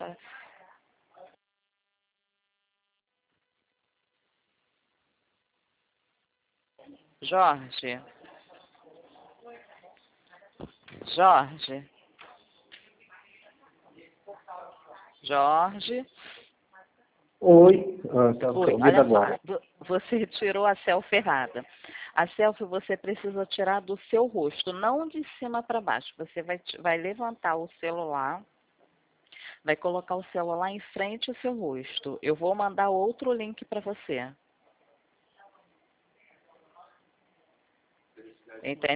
tá. Jorge. Jorge. Jorge. Oi, tá Oi, ouvindo olha só, agora. você tirou a selfie errada. A selfie você precisa tirar do seu rosto, não de cima para baixo. Você vai levantar o celular, vai colocar o celular em frente ao seu rosto. Eu vou mandar outro link para você. Entende?